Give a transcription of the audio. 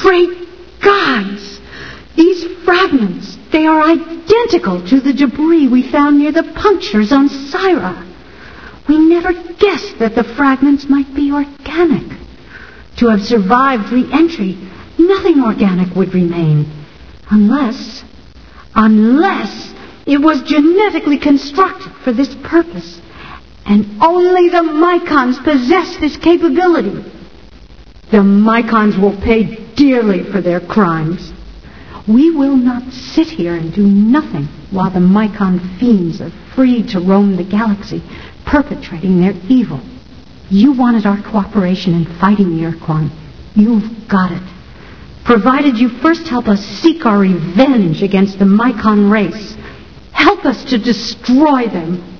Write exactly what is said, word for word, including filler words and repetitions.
Great gods! These fragments, they are identical to the debris we found near the punctures on Syra. We never guessed that the fragments might be organic. To have survived re-entry, nothing organic would remain. Unless, unless it was genetically constructed for this purpose. And only the Mycons possess this capability. The Mycons will pay dearly for their crimes. We will not sit here and do nothing while the Mycon fiends are free to roam the galaxy, perpetrating their evil. You wanted our cooperation in fighting the Urquan. You've got it. Provided you first help us seek our revenge against the Mycon race. Help us to destroy them